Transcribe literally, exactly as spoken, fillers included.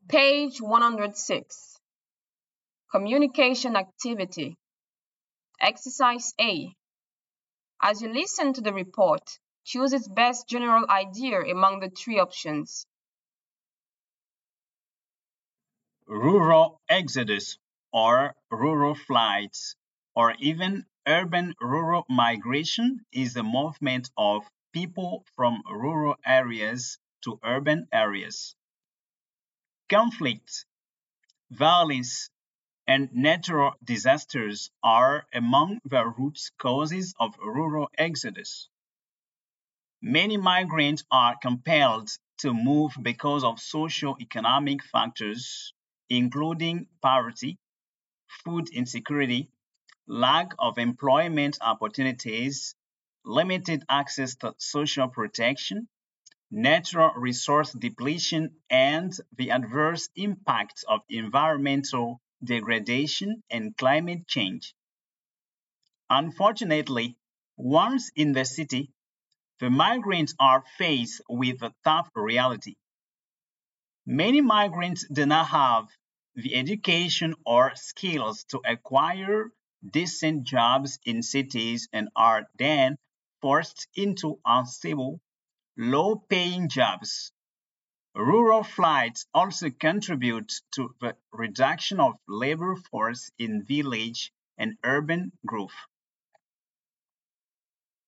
Page one hundred six. Communication activity. Exercise A. As you listen to the report, choose its best general idea among the three options. Rural exodus or rural flights or even urban-rural migration is the movement of people from rural areas to urban areas. Conflict, violence, and natural disasters are among the root causes of rural exodus. Many migrants are compelled to move because of socio-economic factors, including poverty, food insecurity, lack of employment opportunities, limited access to social protection, natural resource depletion, and the adverse impacts of environmental degradation and climate change. Unfortunately, once in the city, the migrants are faced with a tough reality. Many migrants do not have the education or skills to acquire decent jobs in cities and are then forced into unstable, low paying jobs. Rural flights also contribute to the reduction of labor force in village and urban growth.